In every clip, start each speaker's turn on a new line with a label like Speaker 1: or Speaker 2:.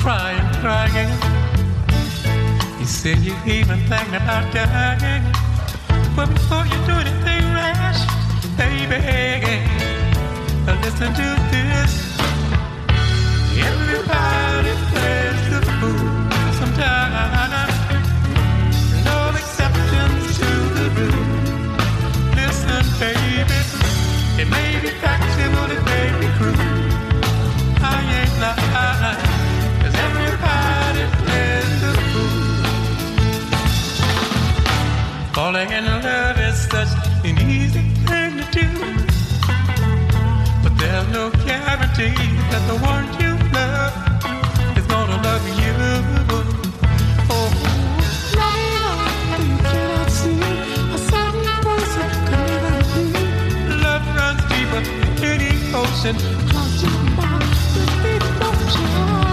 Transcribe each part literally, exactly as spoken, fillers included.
Speaker 1: crying, crying. You say you even think about dying, but before you do anything rash, baby, listen to this. Everybody plays the fool sometimes. No exceptions to the rule. Listen, baby, it may be factual, it may be cruel. I ain't lying, 'cause everybody plays the fool. Falling in love is such an easy thing to do, but there's no guarantee that the one you love is gonna love you. Oh, love you cannot see, a certain person can never be. Love runs deeper than any ocean, close to my deep ocean.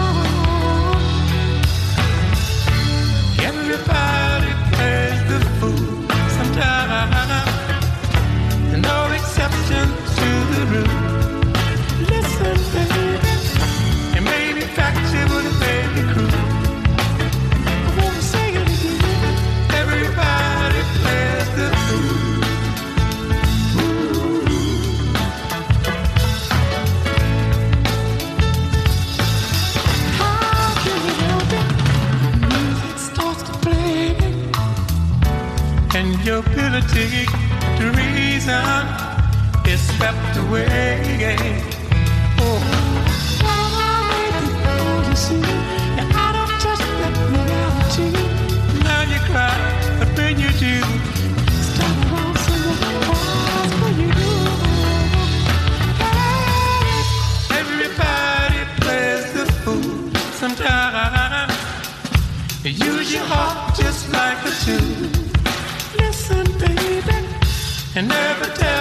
Speaker 1: Everybody plays the fool sometimes, no exception to the rule. Listen, baby, it may be factual, it may be cruel. I wanna say it again. Everybody plays the fool. How can you help it? Music starts to play, and your ability to reason is swept away. Oh, you see, you're out of touch with reality. Now you cry, but when you do, it's time around someone else for you. Everybody plays the fool sometimes. Use your heart just like a tool. Listen, baby, and never tell.